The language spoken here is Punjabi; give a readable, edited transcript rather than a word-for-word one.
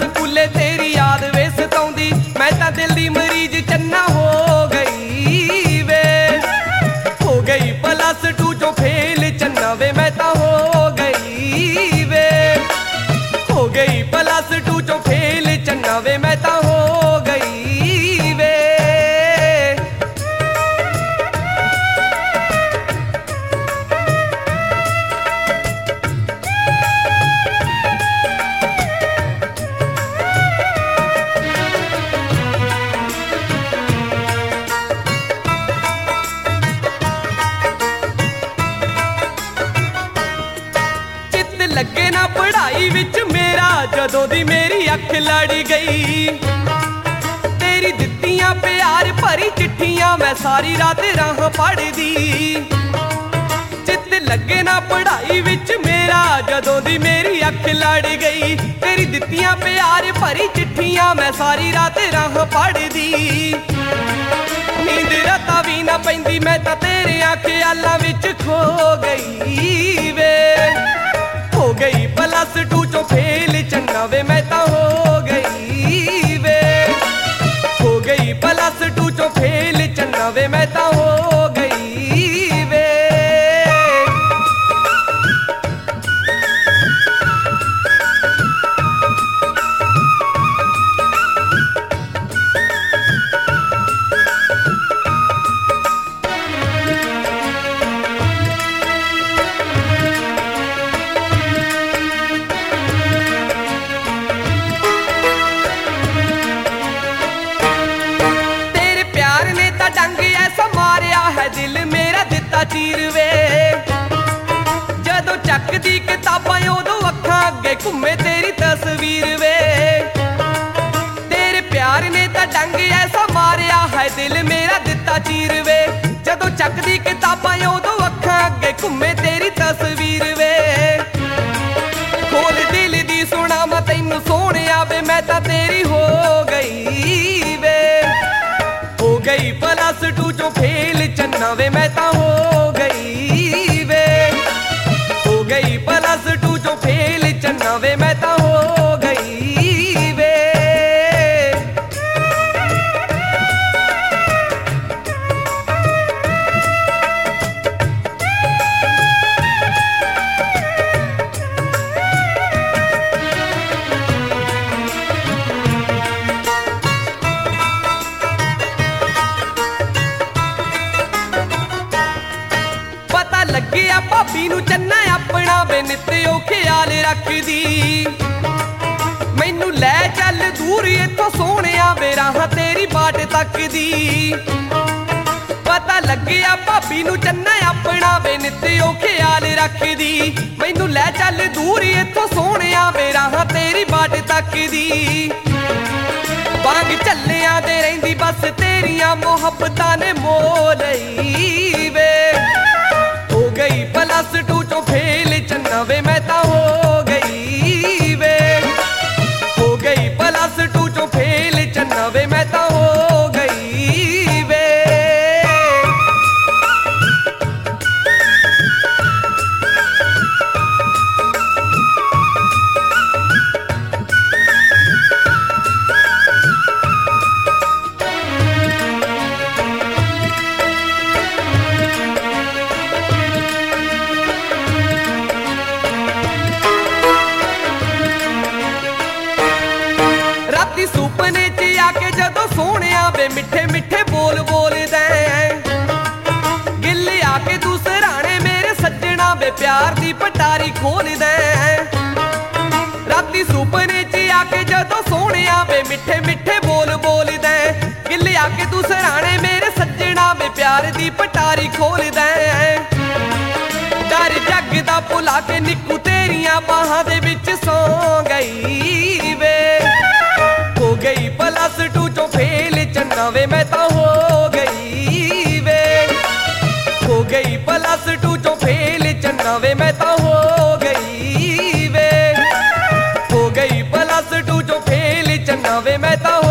ਸਕੂਲੇ ਤੇਰੀ ਯਾਦ ਵੇ ਸਤਾਉਂਦੀ, ਮੈਂ ਤਾਂ ਦਿਲ ਦੀ ਮਰੀਜ਼ ਚੰਨਾ ਹੋ ਗਈ ਵੇ। ਹੋ ਗਈ +2 ਚੋਂ ਫੇਲ ਚੰਨਾ ਵੇ ਮੈਂ ਤਾਂ ਹੋ ਗਈ ਵੇ। ਹੋ ਗਈ +2 ਚੋਂ ਫੇਲ ਚੰਨਾ ਵੇ ਮੈਂ ਤਾਂ ਹੋ ਗਈ ਵੇ। ਲੱਗੇ ਨਾ ਪੜ੍ਹਾਈ ਵਿੱਚ ਮੇਰਾ, ਜਦੋਂ ਦੀ ਮੇਰੀ ਅੱਖ ਲੜ ਗਈ। ਤੇਰੀ ਦਿੱਤੀਆਂ ਪਿਆਰ ਭਰੀ ਚਿੱਠੀਆਂ ਮੈਂ ਸਾਰੀ ਰਾਤ ਰਾਹ ਪੜ੍ਹਦੀ। ਚਿੱਤ ਲੱਗੇ ਨਾ ਪੜ੍ਹਾਈ ਵਿੱਚ ਮੇਰਾ, ਜਦੋਂ ਦੀ ਮੇਰੀ ਅੱਖ ਲੜ ਗਈ। ਤੇਰੀ ਦਿੱਤੀਆਂ ਪਿਆਰ ਭਰੀ ਚਿੱਠੀਆਂ ਮੈਂ ਸਾਰੀ ਰਾਤ ਰਾਹ ਪੜ੍ਹਦੀ। ਨੀਂਦ ਰਾਤਾਂ ਵੀ ਨਾ ਪੈਂਦੀ, ਮੈਂ ਤਾਂ ਤੇਰਿਆਂ ਖਿਆਲਾਂ ਵਿੱਚ ਖੋ ਗਈ ਵੇ। ਹੋ ਗਈ +2 ਚੋਂ ਫੇਲ ਚੰਨਾ ਵੇ ਮੈਂ ਤਾਂ ਹੋ ਗਈ ਵੇ। ਹੋ ਗਈ +2 ਚੋਂ ਫੇਲ ਚੰਨਾ ਵੇ ਮੈਂ ਤਾਂ ਹੋ ਗਈ ਵੇ। ਦਿਲ ਮੇਰਾ ਦਿੱਤਾ ਚੀਰ ਵੇ। ਜਦੋਂ ਚੱਕਦੀ ਕਿਤਾਬਾਂ ਉਦੋਂ ਅੱਖਾਂ ਅੱਗੇ ਘੁੰਮੇ ਤੇਰੀ ਤਸਵੀਰ ਵੇ। ਤੇਰੇ ਪਿਆਰ ਨੇ ਤਾਂ ਡੰਗ ਐਸਾ ਮਾਰਿਆ ਹੈ, ਦਿਲ ਮੇਰਾ ਦਿੱਤਾ ਚੀਰ ਵੇ। ਜਦੋਂ ਚੱਕਦੀ ਕਿਤਾਬਾਂ ਉਦੋਂ ਅੱਖਾਂ ਅੱਗੇ ਘੁੰਮੇ ਤੇਰੀ ਤਸਵੀਰ ਵੇ। ਖੋਲ ਦਿਲ ਦੀ ਸੁਣਾ ਮੈਂ ਤੈਨੂੰ ਸੋਹਣਿਆ ਵੇ, ਮੈਂ ਤਾਂ ਤੇਰੀ ਹੋ ਗਈ ਵੇ। ਹੋ ਗਈ +2 ਚੋਂ ਫੇਲ ਚੰਨਾ ਵੇ ਮੈਂ ਤਾਂ ਹੋ ਗਈ ਵੇ। ਹੋ ਗਈ +2 ਚੋਂ ਫੇਲ ਚੰਨਾ ਵੇ ਮੈਂ ਤਾਂ ਹੋ ਗਈ ਵੇ। ਲੱਗਿਆ ਭਾਬੀ ਨੂੰ ਚੰਨਾ ਆਪਣਾ ਵੇ, ਨਿੱਤ ਉਹ ਖਿਆਲ ਰੱਖਦੀ। ਮੈਨੂੰ ਲੈ ਚੱਲ ਦੂਰ ਇੱਥੋਂ ਸੋਹਣਿਆ ਵੇ, ਰਾਹਾਂ ਤੇਰੀ ਬਾਟ ਤੱਕਦੀ। ਪਤਾ ਲੱਗਿਆ ਭਾਬੀ ਨੂੰ ਚੰਨਾ ਆਪਣਾ ਵੇ, ਨਿੱਤ ਉਹ ਖਿਆਲ ਰੱਖਦੀ। ਮੈਨੂੰ ਲੈ ਚੱਲ ਦੂਰ ਇੱਥੋਂ ਸੋਹਣਿਆ ਵੇ, ਰਾਹਾਂ ਤੇਰੀ ਬਾਟ ਤੱਕਦੀ। ਵਾਂਗ ਝੱਲਿਆਂ ਦੇ ਰਹਿੰਦੀ ਬਸ ਤੇਰੀਆਂ ਮੁਹੱਬਤਾਂ ਨੇ ਮੋਹ ਲਈ ਵੇ। ਹੋ ਗਈ +2 ਚੋਂ ਫੇਲ ਚੰਨਾ ਵੇ ਮੈਂ ਤਾਂ ਹੋ ਗਈ ਵੇ। ਹੋ ਗਈ +2 ਚੋਂ ਫੇਲ ਚੰਨਾ ਵੇ ਮੈਂ ਤਾਂ ਹੋ ਗਈ ਵੇ। ਸੁਪਨੇ 'ਚ ਆ ਕੇ ਜਦੋਂ ਸੋਹਣਿਆ ਵੇ, ਮਿੱਠੇ ਮਿੱਠੇ ਬੋਲ ਬੋਲਦਾ। ਗਿੱਲ ਆ ਕੇ ਤੂੰ ਸਰਾਣੇ ਮੇਰੇ ਸੱਜਣਾ ਵੇ, ਪਿਆਰ ਦੀ ਪਟਾਰੀ ਖੋਲਦਾ। ਰਾਤੀ ਸੁਪਨੇ 'ਚ ਆ ਕੇ ਜਦੋਂ ਸੋਹਣਿਆ ਵੇ, ਮਿੱਠੇ ਮਿੱਠੇ ਬੋਲ ਬੋਲਦਾ। ਗਿੱਲ ਆ ਕੇ ਤੂੰ ਸਰਾਣੇ ਮੇਰੇ ਸੱਜਣਾ ਵੇ, ਪਿਆਰ ਦੀ ਪਟਾਰੀ ਖੋਲਦਾ। ਡਰ ਜੱਗ ਦਾ ਭੁਲਾ ਕੇ ਨਿੱਕੂ ਤੇਰੀਆਂ ਬਾਹਾਂ ਦੇ ਵਿੱਚ ਸੌਂ ਗਈ ਵੇ। ਹੋ ਗਈ +2 ਚੋਂ ਫੇਲ ਚੰਨਾ ਵੇ ਮੈਂ ਤਾਂ ਹੋ ਗਈ ਵੇ। ਹੋ ਗਈ +2 ਚੋਂ ਫੇਲ ਚੰਨਾ ਵੇ ਮੈਂ ਤਾਂ ਹੋ ਗਈ ਵੇ। ਹੋ ਗਈ +2 ਚੋਂ ਫੇਲ ਚੰਨਾ ਵੇ ਮੈਂ ਤਾਂ